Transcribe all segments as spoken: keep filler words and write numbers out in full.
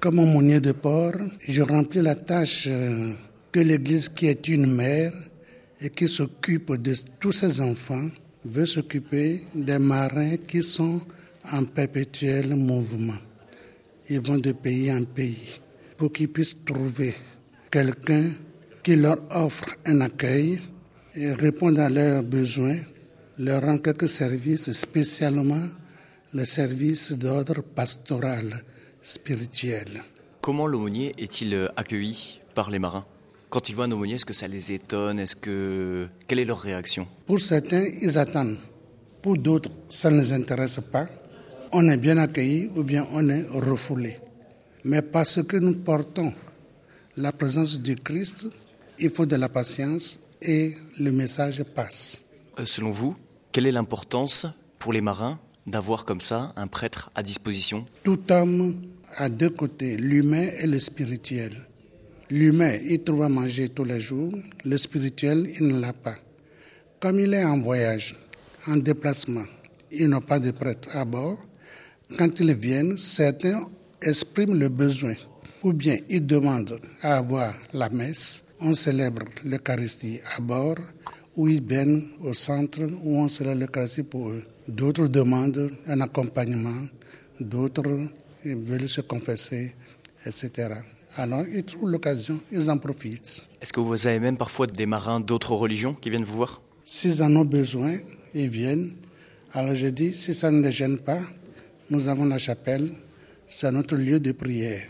Comme aumônier de port, je remplis la tâche que l'Église, qui est une mère et qui s'occupe de tous ses enfants, veut s'occuper des marins qui sont en perpétuel mouvement. Ils vont de pays en pays pour qu'ils puissent trouver quelqu'un qui leur offre un accueil et répondre à leurs besoins, leur rend quelques services, spécialement le service d'ordre pastoral, spirituel. Comment l'aumônier est-il accueilli par les marins ? Quand ils voient un aumônier, est-ce que ça les étonne ? Est-ce que... Quelle est leur réaction ? Pour certains, ils attendent. Pour d'autres, ça ne les intéresse pas. On est bien accueilli ou bien on est refoulé. Mais parce que nous portons la présence du Christ, il faut de la patience et le message passe. Euh, selon vous, quelle est l'importance pour les marins d'avoir comme ça un prêtre à disposition ? Tout homme a deux côtés, l'humain et le spirituel. L'humain, il trouve à manger tous les jours, le spirituel, il ne l'a pas. Comme il est en voyage, en déplacement, ils n'ont pas de prêtre à bord. Quand ils viennent, certains expriment le besoin. Ou bien ils demandent à avoir la messe. On célèbre l'Eucharistie à bord, ou ils viennent au centre où on célèbre l'Eucharistie pour eux. D'autres demandent un accompagnement, d'autres veulent se confesser, et cetera. Alors ils trouvent l'occasion, ils en profitent. Est-ce que vous avez même parfois des marins d'autres religions qui viennent vous voir ? S'ils en ont besoin, ils viennent. Alors je dis, si ça ne les gêne pas, nous avons la chapelle, c'est notre lieu de prière.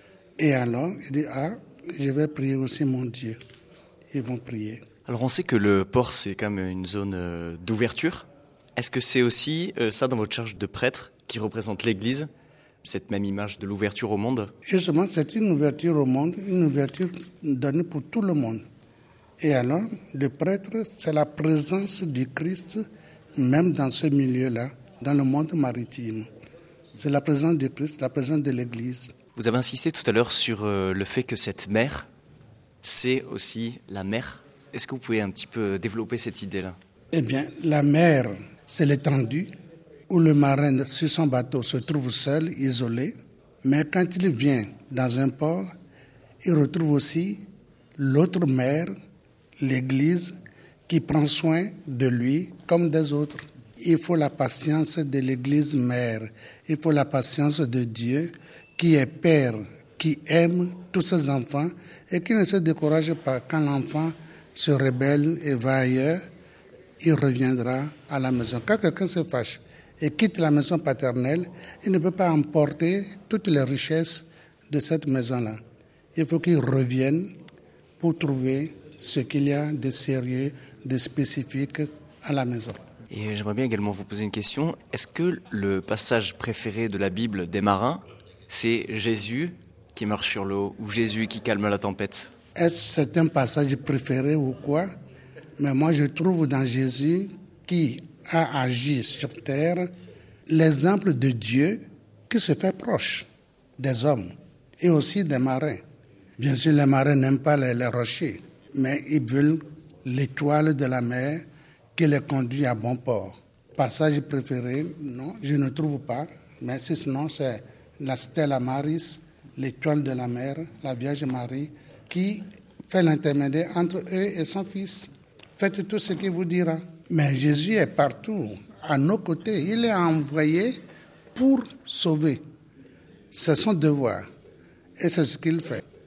Et alors, il dit, ah, je vais prier aussi mon Dieu. Ils vont prier. Alors on sait que le port, c'est quand même une zone d'ouverture. Est-ce que c'est aussi ça dans votre charge de prêtre qui représente l'Église, cette même image de l'ouverture au monde ? Justement, c'est une ouverture au monde, une ouverture donnée pour tout le monde. Et alors, le prêtre, c'est la présence du Christ, même dans ce milieu-là, dans le monde maritime. C'est la présence du Christ, la présence de l'Église. Vous avez insisté tout à l'heure sur le fait que cette mer, c'est aussi la mer. Est-ce que vous pouvez un petit peu développer cette idée-là ? Eh bien, la mer, c'est l'étendue où le marin sur son bateau se trouve seul, isolé. Mais quand il vient dans un port, il retrouve aussi l'autre mer, l'Église, qui prend soin de lui comme des autres. Il faut la patience de l'Église mère. Il faut la patience de Dieu qui est Père, qui aime tous ses enfants et qui ne se décourage pas. Quand l'enfant se rebelle et va ailleurs, il reviendra à la maison. Quand quelqu'un se fâche et quitte la maison paternelle, il ne peut pas emporter toutes les richesses de cette maison-là. Il faut qu'il revienne pour trouver ce qu'il y a de sérieux, de spécifique à la maison. Et j'aimerais bien également vous poser une question. Est-ce que le passage préféré de la Bible des marins, c'est Jésus qui marche sur l'eau ou Jésus qui calme la tempête ? Est-ce que c'est un passage préféré ou quoi ? Mais moi, je trouve dans Jésus qui a agi sur terre l'exemple de Dieu qui se fait proche des hommes et aussi des marins. Bien sûr, les marins n'aiment pas les, les rochers, mais ils veulent l'étoile de la mer qui les conduit à bon port. Passage préféré, non, je ne trouve pas, mais sinon c'est la Stella Maris, l'étoile de la mer, la Vierge Marie, qui fait l'intermédiaire entre eux et son Fils. Faites tout ce qu'il vous dira. Mais Jésus est partout, à nos côtés. Il est envoyé pour sauver. C'est son devoir. Et c'est ce qu'il fait.